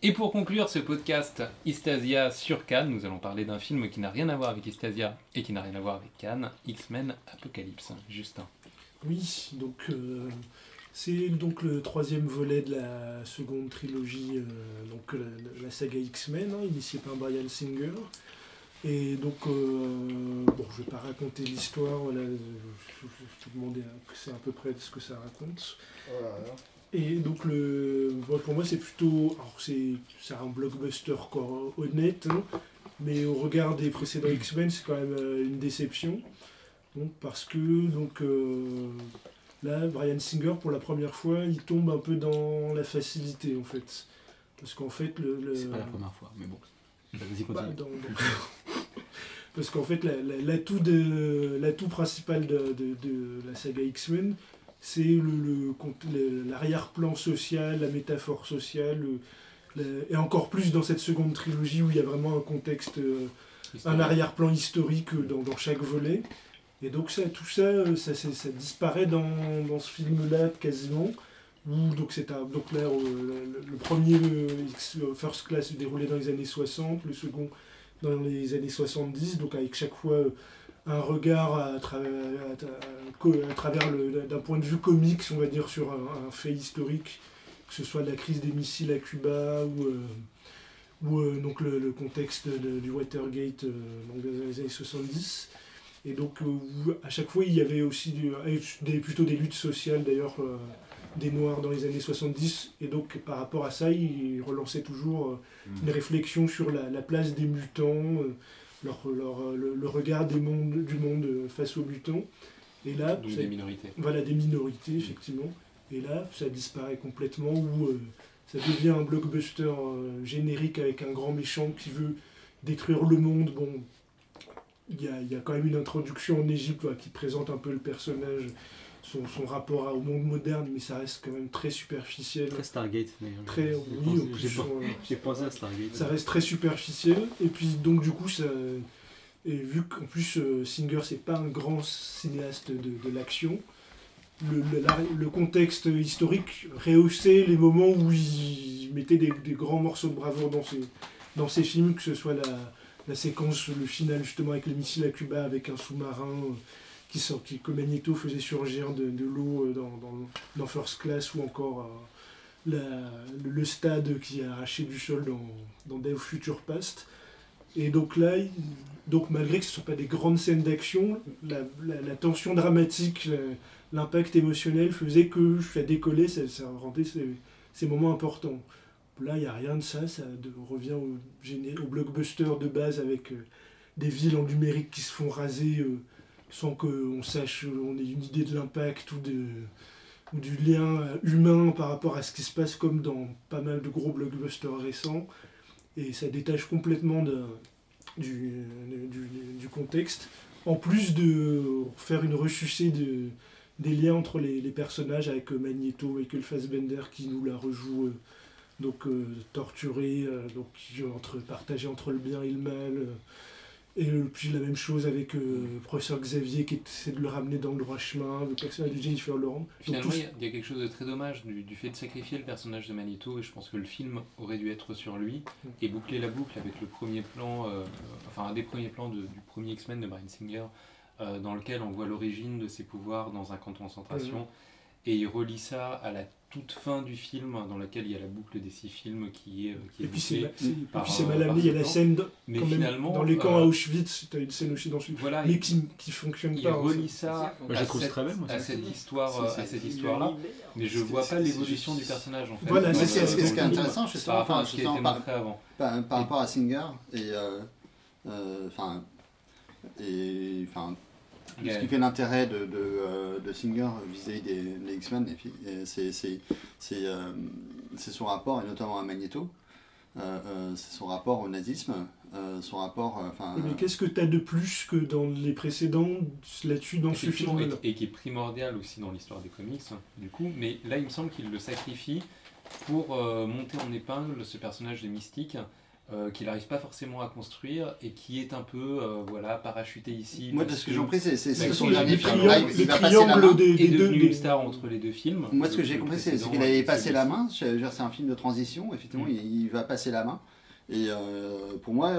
Et pour conclure ce podcast Istasia sur Cannes, nous allons parler d'un film qui n'a rien à voir avec Istasia et qui n'a rien à voir avec Cannes, X-Men Apocalypse. Justin. Oui, donc c'est donc le troisième volet de la seconde trilogie, donc la saga X-Men, initiée par Bryan Singer. Et donc, bon, je vais pas raconter l'histoire, voilà, je vais demander c'est à peu près ce que ça raconte. Voilà. Et donc, pour moi, c'est plutôt, alors c'est un blockbuster quoi, honnête, mais au regard des précédents X-Men, c'est quand même une déception. Donc, parce que donc, là, Bryan Singer, pour la première fois, il tombe un peu dans la facilité, en fait. Parce qu'en fait, c'est pas la première fois, mais bon. Vas-y, continue. Parce qu'en fait, l'atout principal de la saga X-Men, c'est l'arrière-plan social, la métaphore sociale, et encore plus dans cette seconde trilogie où il y a vraiment un contexte, un arrière-plan historique dans chaque volet. Et donc tout ça disparaît dans ce film-là quasiment. Donc là, le premier First Class se déroulait dans les années 60, le second dans les années 70, donc avec chaque fois un regard à travers d'un point de vue comique, on va dire, sur un fait historique, que ce soit la crise des missiles à Cuba ou donc le contexte du Watergate dans les années 70. Et donc à chaque fois il y avait aussi plutôt des luttes sociales d'ailleurs, des Noirs dans les années 70, et donc par rapport à ça, il relançait toujours une réflexion sur la place des mutants, le regard du monde face aux mutants. Et là, donc des minorités. Voilà, des minorités, effectivement. Et là, ça disparaît complètement, où ça devient un blockbuster générique avec un grand méchant qui veut détruire le monde. Bon, il y a quand même une introduction en Égypte qui présente un peu le personnage, son rapport au monde moderne, mais ça reste quand même très superficiel. Très Stargate d'ailleurs. Très, oui, j'ai pensé à Stargate. Ça reste très superficiel, et puis donc du coup, et vu qu'en plus Singer c'est pas un grand cinéaste de l'action, le contexte historique rehaussait les moments où il mettait des grands morceaux de bravoure dans ses films, que ce soit la séquence, le final justement avec les missiles à Cuba, avec un sous-marin que Magneto faisait surgir de l'eau dans First Class, ou encore le stade qui est arraché du sol dans Day of Future Past. Et donc là, malgré que ce ne sont pas des grandes scènes d'action, la tension dramatique, l'impact émotionnel faisait que ça décollait, ça rendait ces moments importants. Là, il n'y a rien de ça, on revient au blockbuster de base avec des villes en numérique qui se font raser sans qu'on sache, on ait une idée de l'impact ou du lien humain par rapport à ce qui se passe, comme dans pas mal de gros blockbusters récents. Et ça détache complètement du contexte, en plus de faire une ressucée des liens entre les personnages, avec Magneto, Michael Fassbender qui nous la rejoue, torturé, partagé entre le bien et le mal, et puis la même chose avec le professeur Xavier qui essaie de le ramener dans le droit chemin, le personnage de Jennifer Lawrence. Finalement, il y a quelque chose de très dommage du fait de sacrifier le personnage de Magneto, et je pense que le film aurait dû être sur lui, et boucler la boucle avec le premier plan, un des premiers plans du premier X-Men de Bryan Singer, dans lequel on voit l'origine de ses pouvoirs dans un camp de concentration, et il relie ça à la toute fin du film, dans laquelle il y a la boucle des 6 films qui est et puis c'est mal amené, il y a la scène dans les camps à Auschwitz, tu as une scène aussi dans celui, voilà, mais qui fonctionne pas. Il relie ça à cette histoire-là, mais je vois pas l'évolution du personnage en fait. Voilà, c'est ce qui est intéressant, je par rapport à ce qui a été montré avant. Par rapport à Singer, ce qui fait l'intérêt de Singer vis-à-vis des X-Men, c'est son rapport, et notamment à Magneto, c'est son rapport au nazisme, son rapport... mais qu'est-ce que tu as de plus que dans les précédents là-dessus, dans ce film-là, et qui est primordial aussi dans l'histoire des comics, du coup, mais là il me semble qu'il le sacrifie pour monter en épingle ce personnage de Mystique, qu'il n'arrive pas forcément à construire et qui est un peu parachuté ici. Moi, de ce que j'ai compris, c'est son le dernier film. triangle- Là, le il va passer la main. triangle des est deux. devenu une star entre les deux films. Moi, ce que j'ai Le compris, c'est précédent qu'il avait et passé celui-ci. la main. Je veux dire, c'est un film de transition. Effectivement, il va passer la main. Et pour moi,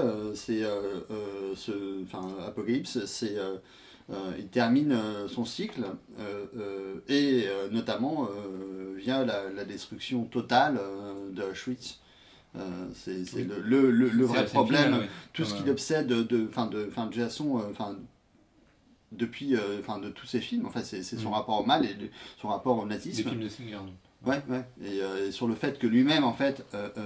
Apocalypse, il termine son cycle et notamment via la destruction totale de Auschwitz. C'est le vrai C'est problème. final, oui. Tout ce qui l'obsède de toute façon, depuis de tous ces films, c'est son rapport au mal et son rapport au Des nazisme. films de Singer. donc. Ouais. Et sur le fait que lui-même, en fait,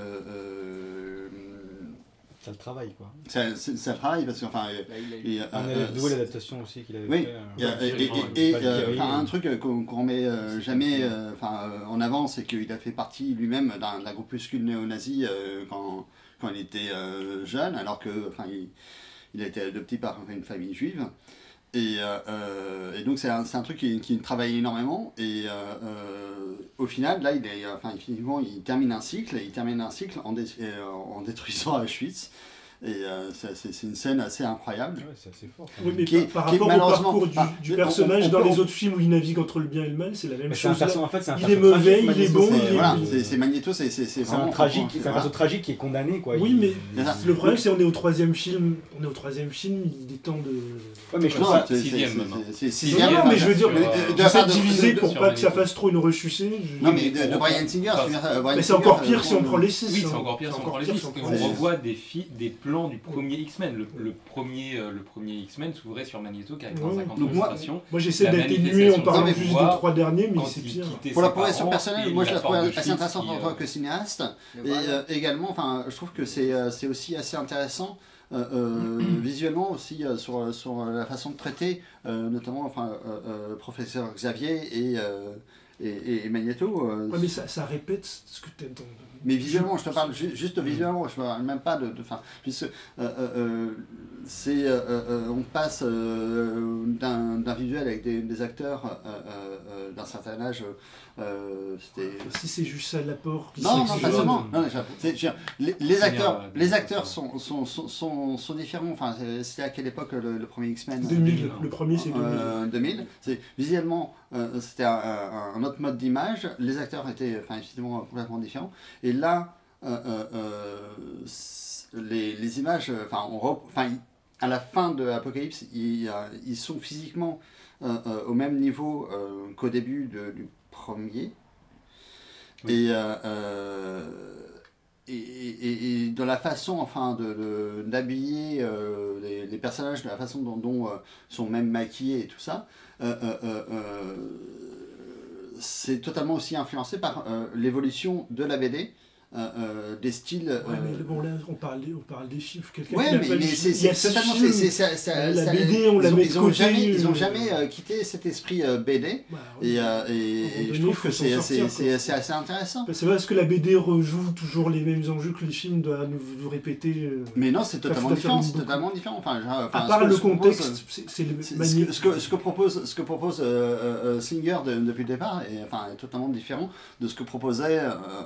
Ça le travaille, quoi. ça travaille parce que, On a doué l'adaptation aussi qu'il avait oui, fait. un truc qu'on met jamais en avant, c'est qu'il a fait partie lui-même d'un groupuscule néo-nazi quand il était jeune, alors que il a été adopté par une famille juive. Et donc c'est un truc qui travaille énormément et au final là il termine un cycle en détruisant Auschwitz et c'est une scène assez incroyable. Ouais, c'est assez fort. Oui, mais Qui est par rapport au malheureusement- parcours du personnage dans les autres films où il navigue entre le bien et le mal, c'est la même Mais c'est un chose. Là. perso, en fait, c'est un Il perso est mauvais, tragique, il est Magneto, bon, c'est- il est- Voilà, oui. c'est Magneto, c'est C'est vraiment un tragique, c'est un voilà. perso tragique qui est condamné, quoi. Oui, mais C'est ça. le problème c'est qu'on est au troisième film. Il est temps de. Ouais, mais je Non, trouve ça. sixième, maintenant. c'est Sixième, Non, mais je veux dire, sur, j'essaie de diviser pour sur pas que ça Magneto. fasse trop une rechussée. Non mais de Bryan Singer, Enfin, je veux dire, Bryan Mais c'est Singer, encore pire si on prend les 6. Oui, c'est encore pire si on prend les films. si on On prend les revoit des plans du premier X-Men. Le premier X-Men s'ouvrait sur Magneto qui arrive dans un camp de Donc moi- concentration. Moi j'essaie La d'atténuer en manifestation parlant de juste des pouvoir, 3 derniers, mais Quand c'est il pire. quittait Pour la ses progression parents, personnelle, et moi je la trouve porte de assez Schwytz intéressante qui, en tant que cinéaste. Et également, je trouve que c'est aussi assez intéressant visuellement aussi sur la façon de traiter, notamment professeur Xavier et Magneto. Ouais, mais ça répète ce que tu dans. Mais visuellement, je te parle juste visuellement, je ne parle même pas on passe d'un visuel avec des acteurs d'un certain âge. Si c'est juste ça l'apport. Non, pas sexuel. seulement. Non, les acteurs sont différents. C'était à quelle époque le premier X-Men 2000. Le premier c'est 2000. 2000. Visuellement, c'était un autre mode d'image. Les acteurs étaient effectivement complètement différents. Et là, les images, à la fin de Apocalypse, ils sont physiquement au même niveau qu'au début du premier. Oui. Et dans la façon d'habiller les personnages, de la façon dont sont même maquillés et tout ça, c'est totalement aussi influencé par l'évolution de la BD. Des styles. Ouais, mais bon, là, on parle des chiffres. Ouais, mais c'est totalement. La BD, on la met de côté. Ils n'ont jamais quitté cet esprit BD. Bah, et je trouve que c'est assez intéressant. C'est parce que la BD rejoue toujours les mêmes enjeux que les films doivent nous répéter. Mais non, c'est totalement différent. C'est totalement différent. À part le contexte, c'est magnifique. Ce que propose Singer depuis le départ est totalement différent de ce que proposait.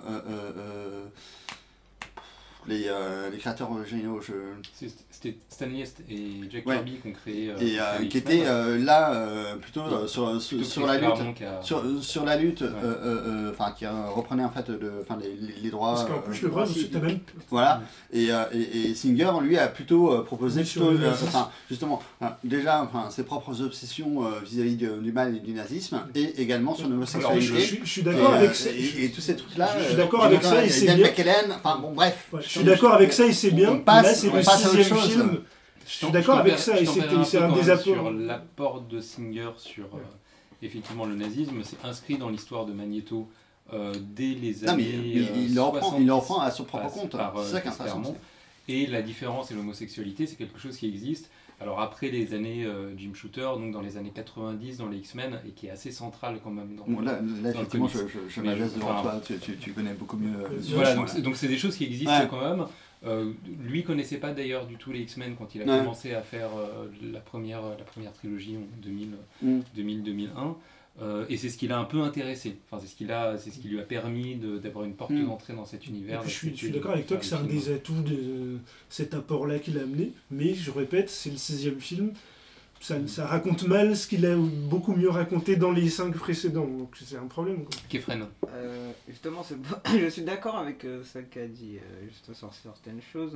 Les créateurs originaux, c'était Stan Lee et Jack ouais. Kirby qui ont créé et qui étaient plutôt sur la lutte sur la lutte ouais. Qui reprenait en fait les droits parce qu'en plus le droit c'est même voilà et Singer lui a plutôt proposé justement déjà ses propres obsessions vis-à-vis du mal et du nazisme et également sur l'homosexualité. Je suis d'accord avec ça et tous ces trucs là je suis d'accord avec ça et c'est bien. Bref. Je suis d'accord avec ça et c'est bien. Là, c'est le 6e film. Je suis d'accord avec ça et c'est un des apports. Sur l'apport de Singer sur effectivement le nazisme, c'est inscrit dans l'histoire de Magneto dès les années. Il le reprend à son propre compte. C'est ça qui est intéressant. Et la différence et l'homosexualité, c'est quelque chose qui existe. Alors après les années Jim Shooter, donc dans les années 90 dans les X-Men, et qui est assez central quand même dans là effectivement je m'adresse devant toi, tu connais beaucoup mieux. Voilà, donc c'est des choses qui existent quand même. Lui connaissait pas d'ailleurs du tout les X-Men quand il a commencé à faire la première trilogie en 2000-2001. Et c'est ce qui l'a un peu intéressé. Enfin, c'est ce qui lui a permis d'avoir une porte d'entrée dans cet univers. Je suis d'accord avec toi que c'est un des atouts de cet apport-là qu'il a amené, mais je répète, c'est le 16e film. Ça raconte mal ce qu'il a beaucoup mieux raconté dans les 5 précédents, donc c'est un problème. Kefren. Justement, je suis d'accord avec ce qu'a dit juste sur certaines choses,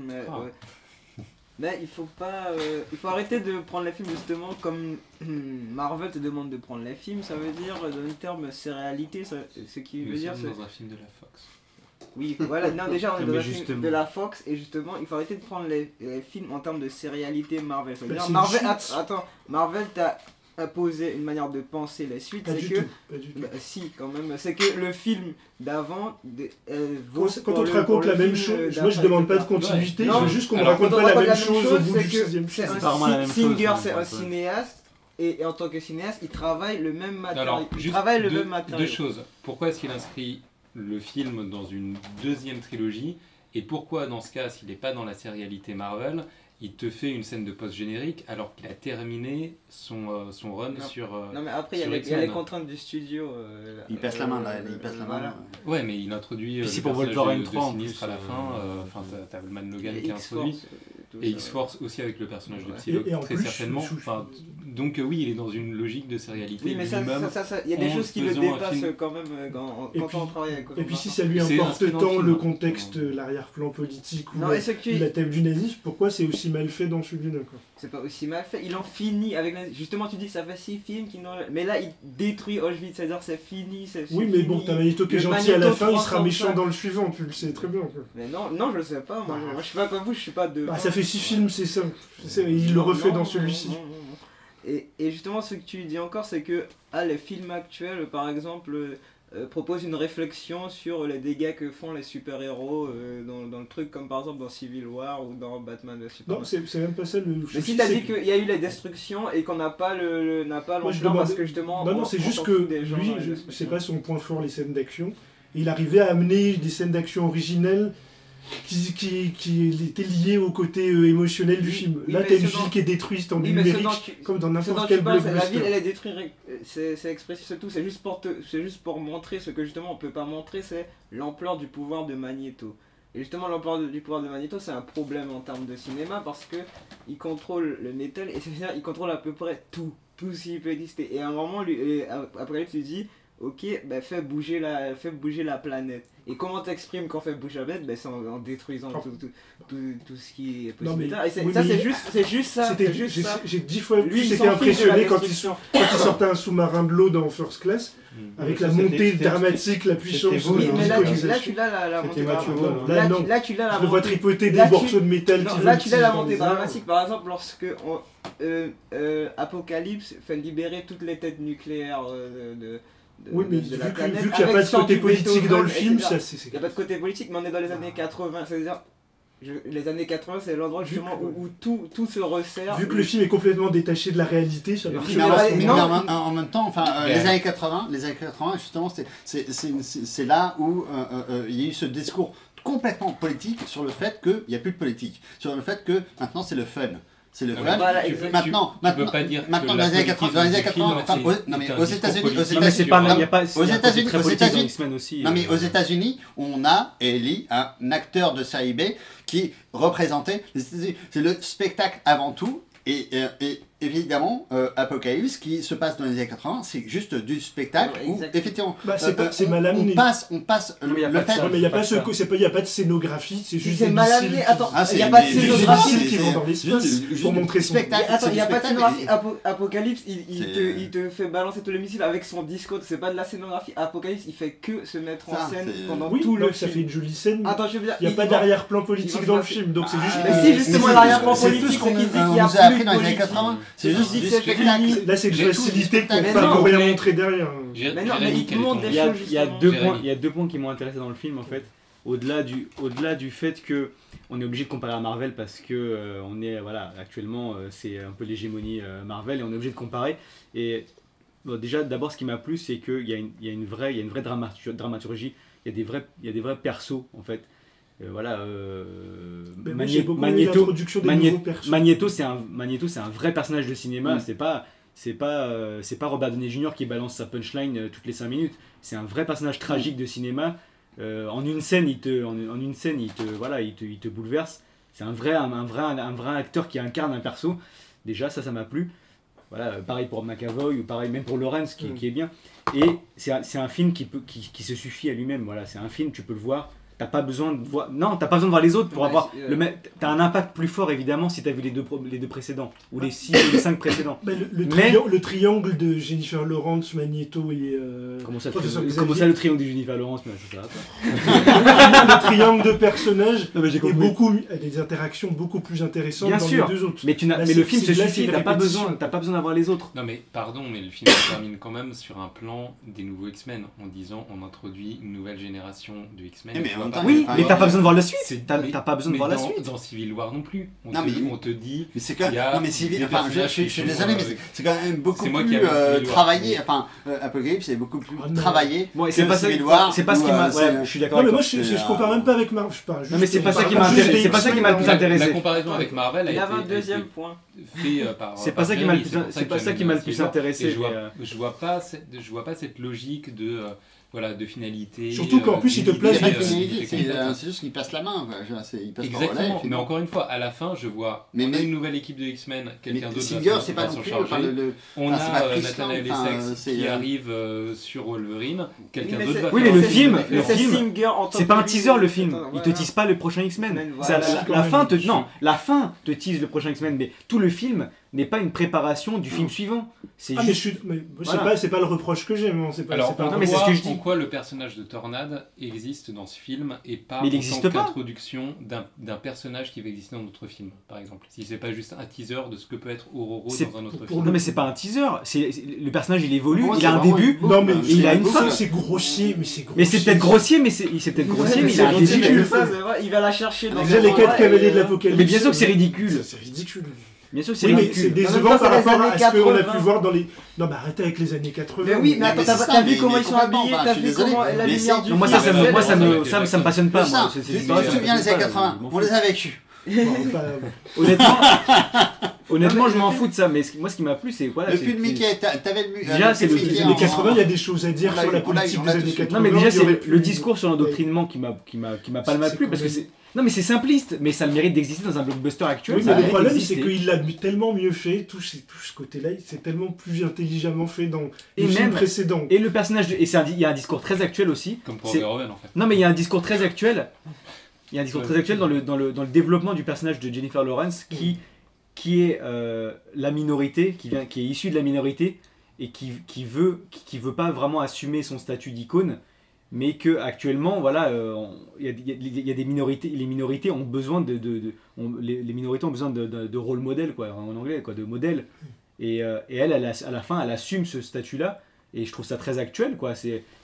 mais il faut arrêter de prendre les films justement comme Marvel te demande de prendre les films. Ça veut dire dans le terme céréalité, ce qui veut dire dans un film de la Fox. Oui, voilà, non, déjà on est dans un film de la Fox et justement il faut arrêter de prendre les films en termes de sérialité Marvel. Ça veut dire Marvel t'a imposé une manière de penser la suite, pas c'est du que... tout. Si, quand même, c'est que le film d'avant vaut quand on te raconte la même chose, moi je demande pas de continuité, je veux juste qu'on me raconte pas la même chose au bout du 6e film. Singer, c'est un cinéaste. Et en tant que cinéaste, il travaille le même matériel. Deux choses. Pourquoi est-ce qu'il inscrit le film dans une deuxième trilogie, et pourquoi dans ce cas, s'il n'est pas dans la sérialité Marvel, il te fait une scène de post-générique alors qu'il a terminé son run sur non mais après il y a les contraintes du studio. Il passe la main là, il passe la main. Ouais, mais il introduit le personnage de Sinistre à la fin, enfin t'as le Man Logan qui est introduit, et X-Force aussi avec le personnage de Psylocke très certainement. Donc oui, il est dans une logique de sérialité. Oui, mais il y a des choses qui le dépassent quand même quand on travaille avec. Et puis si ça lui importe tant le contexte, l'arrière-plan politique ou la thème du nazisme, pourquoi c'est aussi mal fait dans celui-là quoi. C'est pas aussi mal fait, il en finit avec justement tu dis ça fait 6 films mais là il détruit Auschwitz, c'est-à-dire c'est fini, oui mais bon, t'as Magneto qui est gentil à la fin, il sera méchant dans le suivant, tu le sais très bien quoi. Mais non je le sais pas, moi je suis pas comme vous, je suis pas de... ça fait 6 films, c'est ça, il le refait dans celui-ci. Et justement ce que tu dis encore c'est que les films actuels par exemple propose une réflexion sur les dégâts que font les super-héros dans le truc, comme par exemple dans Civil War ou dans Batman vs Superman. Non, c'est même pas ça le... Mais si t'as dit qu'il y a eu les destructions et qu'on n'a pas l'ampleur parce que justement... Non, c'est juste que lui, c'est pas son point fort les scènes d'action. Il arrivait à amener des scènes d'action originelles qui étaient liées au côté émotionnel du film. Là, t'as une ville qui est détruite en numérique, comme dans n'importe quel blockbuster. La ville, elle est détruite, c'est expressif, c'est tout. C'est juste pour montrer ce que justement on peut pas montrer, c'est l'ampleur du pouvoir de Magneto. Et justement, l'ampleur du pouvoir de Magneto, c'est un problème en termes de cinéma parce que il contrôle le métal et c'est-à-dire il contrôle à peu près tout ce qui peut exister. Et à un moment, après, tu dis, ok, fais bouger la planète. Et comment t'exprimes quand on fait bouger la planète? C'est en détruisant tout ce qui est possible. C'est juste ça. J'ai 10 fois plus été impressionné quand il sortait un sous-marin de l'eau dans First Class, avec la montée dramatique, la puissance. Oui, mais là tu l'as la montée dramatique. Là tu l'as la montée. Je le vois tripoter des morceaux de métal. Là tu l'as la montée dramatique. Par exemple, lorsque Apocalypse fait libérer toutes les têtes nucléaires oui, mais vu qu'il n'y a pas de côté politique dans le film, ça c'est... Il n'y a pas de côté politique, mais on est dans les années 80, c'est-à-dire... Les années 80, c'est l'endroit justement où tout se resserre. Vu que le film est complètement détaché de la réalité, ça marche. Mais en même temps, les années 80, justement, c'est là où il y a eu ce discours complètement politique sur le fait qu'il n'y a plus de politique. Sur le fait que maintenant c'est le fun. C'est le fun. Voilà, maintenant, peux pas dire maintenant dans les années 80, aux États-Unis, aux États-Unis, on a Ellie, un acteur de série B qui représentait les États-Unis. C'est le spectacle avant tout. Et évidemment, Apocalypse, qui se passe dans les années 80, c'est juste du spectacle où, effectivement, c'est mal amené. On passe le fait... Non, mais il n'y a pas de scénographie, c'est juste des mal amené. Attends, il n'y a pas de scénographie qui vont dans l'espace pour montrer son spectacle. Attends, il n'y a pas de scénographie. Apocalypse, il te fait balancer tous les missiles avec son discours, c'est pas de la scénographie. Apocalypse, il fait que se mettre en scène pendant tout le film. Ça fait une jolie scène. Attends, je veux dire, il n'y a pas d'arrière-plan politique dans le film, donc c'est juste... Mais si, justement, l'arrière-plan politique, c'est qu'il dit qu'il y a plus dans les années 80, c'est juste du spectacle. Là, c'est une facilité pour pas rien montrer derrière. Mais non, mais il montre des choses. Il y a deux points qui m'ont intéressé dans le film en fait. Au-delà du fait que on est obligé de comparer à Marvel parce que on est actuellement c'est un peu l'hégémonie Marvel et on est obligé de comparer. Et déjà d'abord ce qui m'a plu c'est qu'il y a une vraie dramaturgie. Il y a des vrais persos en fait. Magneto c'est un vrai personnage de cinéma, c'est pas c'est pas Robert Downey Jr. qui balance sa punchline toutes les 5 minutes. C'est un vrai personnage tragique de cinéma. En une scène, il te bouleverse. C'est un vrai acteur qui incarne un perso. Déjà, ça m'a plu. Voilà, pareil pour McAvoy ou pareil même pour Lawrence qui est bien. Et c'est un film qui se suffit à lui-même. Voilà, c'est un film, tu peux le voir. T'as pas besoin de voir les autres pour avoir t'as un impact plus fort évidemment si t'as vu les deux précédents ou les 6 ou les 5 précédents. Le triangle de Jennifer Lawrence, Magneto et comment ça le triangle de Jennifer Lawrence, mais ça va pas. Le triangle de personnages et a des interactions beaucoup plus intéressantes bien dans sûr, les deux autres. mais le film se suffit, t'as pas besoin d'avoir les autres. Non mais pardon, mais le film se termine quand même sur un plan des nouveaux X-Men en disant on introduit une nouvelle génération de X-Men. Oui, mais t'as pas besoin de voir la suite. T'as pas besoin de voir la suite. Dans Civil War non plus. On te dit. Mais c'est quand même. Non mais Civil. Enfin, je suis désolé, mais c'est quand même beaucoup plus travaillé. Enfin, Apocalypse c'est beaucoup plus travaillé. C'est pas Civil War. C'est pas ce qui m'a. Je suis d'accord. Non mais moi je compare même pas avec Marvel. Non mais c'est pas ça qui m'a intéressé. C'est pas ça qui m'a le plus intéressé. La comparaison avec Marvel. Il y avait un deuxième point. C'est pas ça qui m'a le plus intéressé. Je vois pas cette logique de finalité. Surtout qu'en plus, il te place c'est juste qu'il passe la main. Exactement, mais encore une fois, à la fin, je vois on a une nouvelle équipe de X-Men, quelqu'un d'autre va s'en charger. On a Nathaniel Essex qui arrive sur Wolverine, quelqu'un d'autre va Oui, mais le film, c'est pas un teaser le film. Il te tease pas le prochain X-Men. La fin te tease le prochain X-Men, mais tout le film n'est pas une préparation du film suivant. C'est pas le reproche que j'ai. Alors, mais c'est ce que je dis. Pourquoi le personnage de Tornade existe dans ce film et pas en tant qu'introduction d'un personnage qui va exister dans notre film, par exemple. Si c'est pas juste un teaser de ce que peut être Aurora dans un autre film. Non mais c'est pas un teaser. Le personnage il évolue, il a un début, il a une fin. C'est grossier, mais c'est peut-être grossier, mais il a un début. Il va la chercher dans les 4 cavaliers de l'Apocalypse. Mais bien sûr que c'est ridicule. C'est ridicule. Bien sûr, c'est ridicule. C'est décevant par rapport à ce qu'on a pu voir dans les. Non, mais arrêtez avec les années 80. Mais oui, mais attends, t'as vu comment ils sont habillés, t'as vu comment la lumière du film. Moi, ça me passionne pas. Je me souviens des années 80, on les a vécus. Honnêtement, je m'en fous de ça, mais moi ce qui m'a plu c'est quoi depuis le Mickey, t'avais le déjà c'est les années 80, il y a des choses à dire sur la politique des années 80. Non mais déjà c'est le discours sur l'endoctrinement qui m'a pas mal plu parce que c'est non mais c'est simpliste, mais ça le mérite d'exister dans un blockbuster actuel. Oui, mais le problème c'est qu'il l'a tellement mieux fait, tout ce côté-là, c'est tellement plus intelligemment fait dans les films précédents. Et le personnage il y a un discours très actuel aussi. Comme pour Verhoeven en fait. Non mais il y a un discours très actuel. Il y a un discours très actuel dans le développement du personnage de Jennifer Lawrence qui est la minorité, qui est issue de la minorité et qui veut pas vraiment assumer son statut d'icône, mais que actuellement voilà, il y a des minorités, les minorités ont besoin les minorités ont besoin de rôle modèle quoi, en anglais quoi, de modèle. Et elle à la fin elle assume ce statut là et je trouve ça très actuel quoi.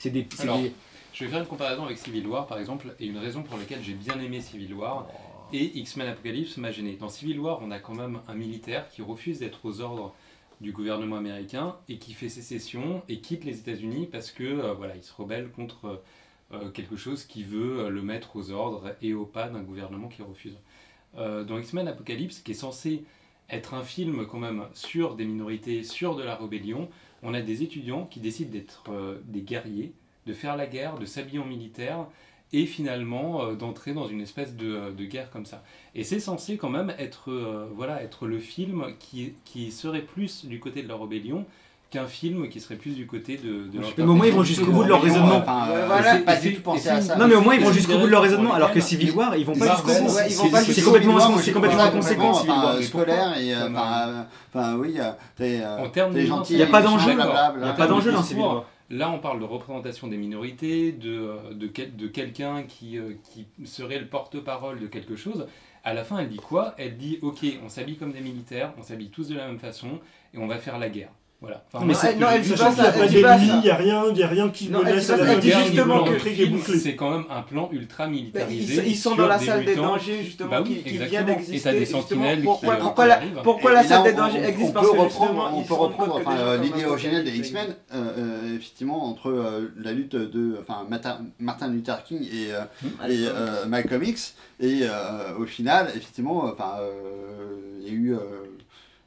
Je vais faire une comparaison avec Civil War par exemple, et une raison pour laquelle j'ai bien aimé Civil War et X-Men Apocalypse m'a gêné. Dans Civil War, on a quand même un militaire qui refuse d'être aux ordres du gouvernement américain et qui fait sécession et quitte les États-Unis parce que il se rebelle contre quelque chose qui veut le mettre aux ordres et au pas d'un gouvernement qui refuse. Dans X-Men Apocalypse, qui est censé être un film quand même sur des minorités, sur de la rébellion, on a des étudiants qui décident d'être des guerriers, de faire la guerre, de s'habiller en militaire et finalement d'entrer dans une espèce de guerre comme ça. Et c'est censé quand même être le film qui serait plus du côté de la rébellion qu'un film qui serait plus du côté de mais au moins ils vont jusqu'au bout de leur raisonnement. Pas du tout penser à ça. Non mais au moins ils vont jusqu'au bout de leur raisonnement, alors que Civil War ils vont pas jusqu'au bout. C'est complètement inconséquent Civil War. Scolaire et oui, t'es gentil. Il n'y a pas d'enjeu. Il n'y a pas d'enjeu dans Civil War. Là, on parle de représentation des minorités, de quelqu'un qui serait le porte-parole de quelque chose. À la fin, elle dit quoi ? Elle dit, ok, on s'habille comme des militaires, on s'habille tous de la même façon, et on va faire la guerre. Voilà. Enfin, elle dit pas ça. Il n'y a rien qui menace à la guerre. Justement, c'est quand même un plan ultra militarisé. Ils sont dans la salle des dangers, justement, qui vient d'exister. Et t'as des sentinelles pourquoi la salle des dangers existe ? Parce que justement, on peut reprendre l'idée originelle des X-Men, effectivement, entre la lutte de Martin Luther King et Malcolm X, et au final, effectivement, il y a eu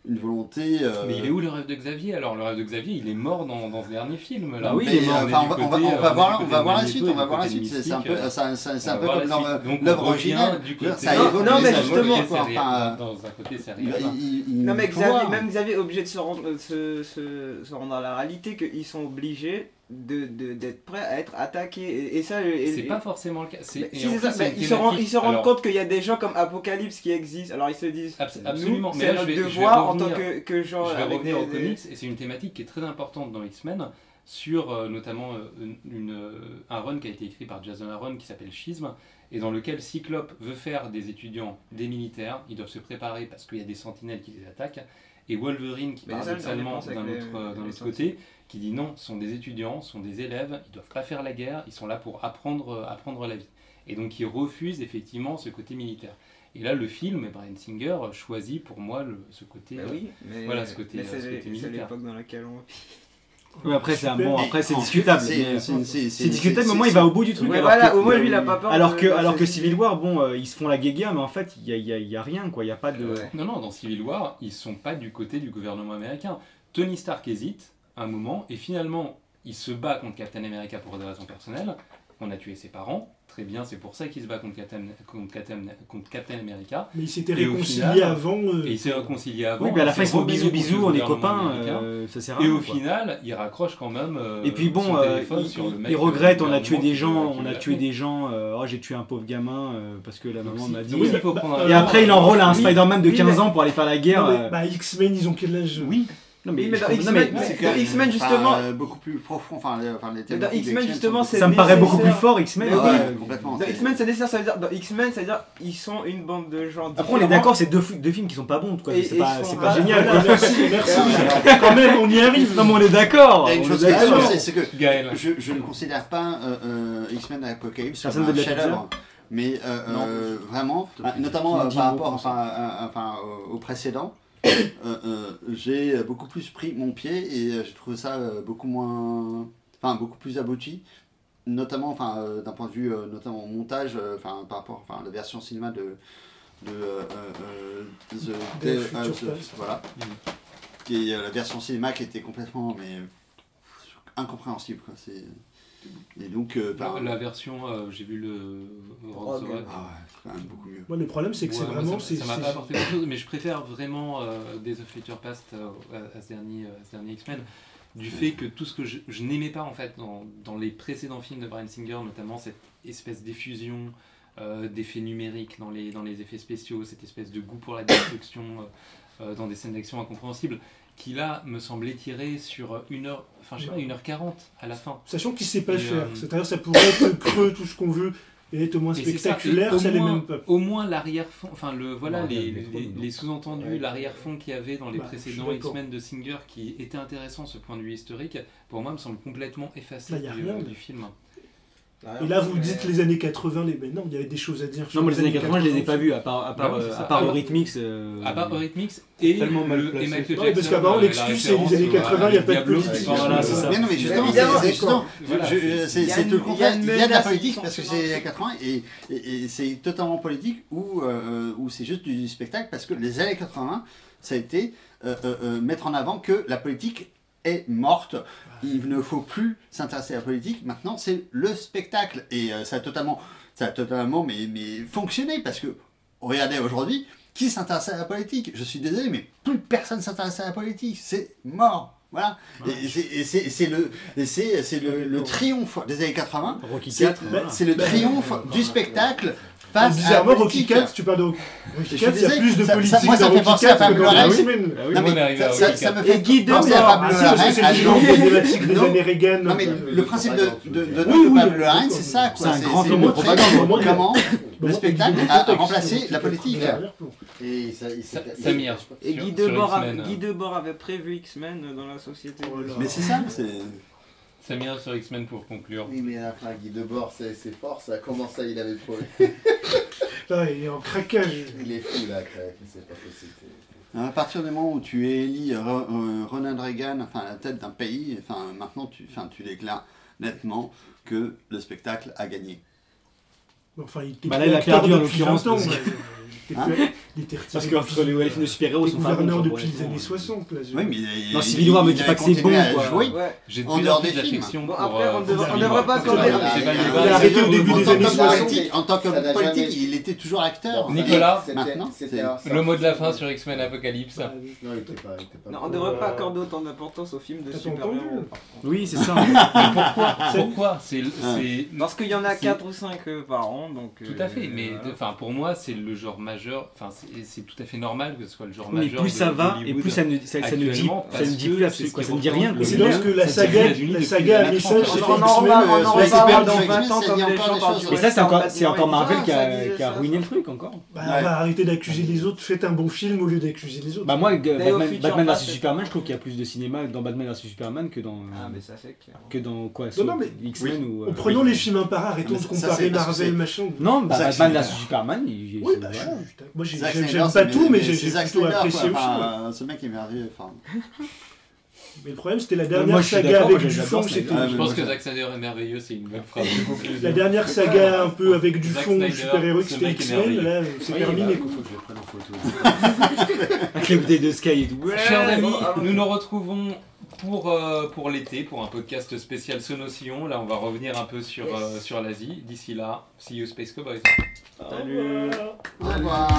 une volonté. Mais il est où le rêve de Xavier? Alors le rêve de Xavier, il est mort dans ce dernier film. Là. Ah oui, Mais, il est mort. on va voir la suite. On va voir la suite. C'est un peu comme l'œuvre originale. Ça évolue. Non, mais ça justement, évolue, quoi. Enfin, dans un côté, c'est il- rien. Non mais faut voir. même Xavier est obligé de se rendre à la réalité qu'ils sont obligés d'être prêts à être attaqués et ça C'est pas forcément le cas. mais si, c'est ça, mais ils se rendent compte qu'il y a des gens comme Apocalypse qui existent, alors ils se disent Absolument, nous, mais c'est là, notre je vais devoir en revenir- tant que genre Je vais avec revenir aux des- comics, et c'est une thématique qui est très importante dans X-Men, sur notamment un run qui a été écrit par Jason Aaron qui s'appelle Schisme, et dans lequel Cyclope veut faire des étudiants des militaires, ils doivent se préparer parce qu'il y a des sentinelles qui les attaquent, et Wolverine qui Mais paradoxalement ça, d'un autre côté, qui dit non, ce sont des étudiants, ce sont des élèves, ils doivent pas faire la guerre, ils sont là pour apprendre la vie. Et donc ils refusent effectivement ce côté militaire. Et là, le film, Bryan Singer choisit pour moi ce côté. Bah oui, mais, voilà, ce côté c'est militaire. l'époque dans laquelle on... Oui, après, c'est Et discutable. C'est discutable, mais au moins il va au bout du truc. Ouais, alors voilà, que- au moins lui il a pas peur. Alors que Civil War, bon, ils se font la guéguerre, mais en fait, il y a rien, quoi. Il y a pas de. Ouais. Non, dans Civil War, ils sont pas du côté du gouvernement américain. Tony Stark hésite un moment, et finalement, il se bat contre Captain America pour des raisons personnelles. On a tué ses parents, très bien, c'est pour ça qu'il se bat contre Captain America. Mais il s'était Et au réconcilié final, avant. Et il s'est réconcilié avant. Oui, mais à la il fin, ils s'est font rebellé bisous, contre on le est gouvernement copains, américain. ça sert à Et rien. au quoi. final, il raccroche quand même. Et puis bon, son téléphone sur le mec, il regrette, on a du tué des gens, gouvernement on a qui tué l'a des gens, oh j'ai tué un pauvre gamin parce que la Donc, maman si- m'a dit. donc, il faut prendre Et après il enrôle un Oui, Spider-Man de oui, 15 mais- ans pour aller faire la guerre. Non, mais, bah, X-Men, ils ont quel âge? Oui. Non Oui, mais dans non, X-Men, mais- c'est dans X-Men, justement- beaucoup plus profond. Enfin, les Mais thèmes dans X-Men, justement, c'est ça me paraît beaucoup nécessaire. plus fort X-Men. Mais oui. Ouais, complètement. Dans X-Men, c'est nécessaire, ça veut dire, dans X-Men, ça veut dire ils sont une bande de gens Après on est différents. d'accord, c'est deux films qui sont pas bons, quoi. Et- C'est et pas ils sont c'est pas pas- génial. Voilà, quoi. merci. Quand même, on y arrive. Non mais on est d'accord. Il y a une on chose est qui est d'accord. sûre, c'est que Gaël. je ne considère pas X-Men Apocalypse Personne comme veut un de la chef-d'œuvre, mais vraiment, notamment Dis par le mot rapport au précédent, j'ai beaucoup plus pris mon pied et j'ai trouvé ça beaucoup plus abouti, notamment d'un point de vue notamment montage, par rapport à la version cinéma de Des Future Past. voilà, qui est la version cinéma qui était complètement incompréhensible, quoi. Et donc La version, j'ai vu le Road to Red. c'est quand même beaucoup mieux. Moi, le problème, c'est que c'est Ouais, moi, vraiment. ça m'a pas apporté grand chose, mais je préfère vraiment Days of Future Past à ce dernier X-Men, du fait que tout ce que je n'aimais pas en fait dans les précédents films de Bryan Singer, notamment cette espèce d'effusion d'effets numériques dans les effets spéciaux, cette espèce de goût pour la destruction dans des scènes d'action incompréhensibles, qui là me semble étiré sur 1h40 à la fin. Sachant qu'il sait pas Et, faire. C'est-à-dire que ça pourrait être creux, tout ce qu'on veut, et être moins Et c'est spectaculaire, ça, ça et l'est même pas. au moins l'arrière-fond, Ouais, les sous-entendus, Ouais. l'arrière-fond qu'il y avait dans les Bah, je précédents suis d'accord. X-Men de Singer qui était intéressant ce point de vue historique, pour moi me semble complètement effacé Là, y a rien. du film. Et là, vous dites les années 80, non, il y avait des choses à dire sur Non, mais les années 80, je les ai pas vus, à Bah oui, c'est ça. part Ah, Eurythmics. À part Eurythmix et Tellement mal placé. Michael Ouais, Jackson. parce qu'avant, l'excuse, c'est les années 80, il n'y a pas de Diablo, politique. Voilà, c'est ça. Mais non, mais justement, Évidemment, c'est justement, Voilà. c'est Il y a c'est une- tout le contraire. il Il y a y une a de la menace politique qui parce que sont c'est les années 80 et c'est totalement politique ou c'est juste du spectacle parce que les années 80, ça a été mettre en avant que la politique est morte. Il ne faut plus s'intéresser à la politique. Maintenant, c'est le spectacle et ça a totalement mais fonctionné parce que regardez aujourd'hui. Qui s'intéresse à la politique? Je suis désolé, mais plus personne s'intéresse à la politique. C'est mort. Voilà. Et c'est le triomphe des années 80. Rocky C'est 4. c'est le triomphe du spectacle face à la Bizarrement, Rocky politique. 4, tu parles de Rocky Je 4, il y a suis plus de désolé, politique moi, ça dans fait Rocky penser à 4 que Pablo dans Larraín. X-Men. Ah oui, Non, on est mais arrivé à ça Rocky me IV. fait Et Guy penser Debord. à Pablo Ah, si, parce que Larraín. c'est le genre problématique des Non. années Reagan. Non mais le principe de Oui, nom de Pablo oui, Larraín, d'accord. c'est ça, quoi. C'est un grand film de montrer propagande. comment Bon, le spectacle évidemment, a contexte, remplacé Rocky la 4, politique. arrière-plan. Et Samir. Et sur- Guy sur Debord X-Men. avait prévu X-Men dans la société. Oh là. Mais c'est ça, c'est... Samir sur X-Men pour conclure. Oui, mais enfin, Guy Debord, c'est fort, ça. Comment ça, il avait trouvé? Là, il est en craquage. Il est fou, là, Craig, c'est pas possible. À partir du moment où tu élis Ronald Reagan à la tête d'un pays, maintenant tu déclares nettement que le spectacle a gagné. Enfin, il était Bah là, il a acteur perdu, en depuis l'occurrence, 20 ans, parce que- ouais. Il était retiré Parce qu'entre les films de super-héros les sont pas bons. gouverneurs quoi, depuis les honnêtement. années 60. Là, Oui, mais Non, Civil War me dit pas que c'est bon, quoi. Oui. Ouais. J'ai de En plus dehors en plus des films. d'affection Bon, pour. après, on pour devrait Civil War. pas Ouais, accorder. Il a arrêté au début des années 60. En tant que Ça n'a politique, jamais- il était toujours acteur. Nicolas, Maintenant, Le mot de la fin sur X-Men Apocalypse. Non, il était pas. Non, on devrait pas accorder autant d'importance aux films de T'as super-héros. entendu Oui, c'est ça. Pourquoi c'est Parce qu'il y en a C'est- 4 ou 5 par an, donc... tout à fait, mais voilà. enfin pour moi c'est le genre majeur. Enfin c'est tout à fait normal que ce soit le genre Mais majeur. plus ça va, et d'Hollywood plus ça ne dit actuellement, ça ne dit parce plus que absolument c'est quoi, ce ça ne qui dit rien. reprend Mais quoi. c'est parce que la Ça saga, devient la depuis saga la a message, France. c'est On en reparle dans X-Men. 20 ans, X-Men, comme ça dit les encore gens des parlent choses. sur Mais ça, c'est encore, Western encore Marvel Bâtiment, ça disait qui a ça. ruiné le truc encore. Bah, on va arrêter d'accuser les autres, faites un bon film au lieu d'accuser les autres. Bah moi, Future Batman Past, vs Superman, je trouve qu'il y a plus de cinéma dans Batman vs Superman que dans Ah, mais ça c'est clair. quoi, Non, non, mais X-Men ou. En prenant les films un par un, arrêtons Mais de ça, comparer c'est parce que Marvel, c'est- machin. Non, bah, Zack Batman Snyder. vs Superman, Oui, bah, voilà. moi Zack j'aime Snyder, pas c'est- tout, mais c'est j'ai Zack plutôt Snyder, quoi. apprécié aussi. Enfin, ce mec est merveilleux. Enfin, Mais le problème, c'était la moi, dernière je suis saga d'accord, avec moi, Dufon, j'adore c'était Snyder. Ah, Je mais pense moi, que j'ai- Zack Snyder est merveilleux, c'est une bonne phrase. la dernière saga un peu avec Zack Dufon, Snyder, super-héroïque, ce c'était mec est X-Men, merveilleux. là, c'est Oui, terminé. bah, quoi. faut que je le prenne en photo. Avec les bouteilles de Sky et tout. Chers amis, nous nous retrouvons pour l'été, pour un podcast spécial Sonocillon. Là, on va revenir un peu sur l'Asie. D'ici là, see you Space Cowboys. Salut. Au revoir.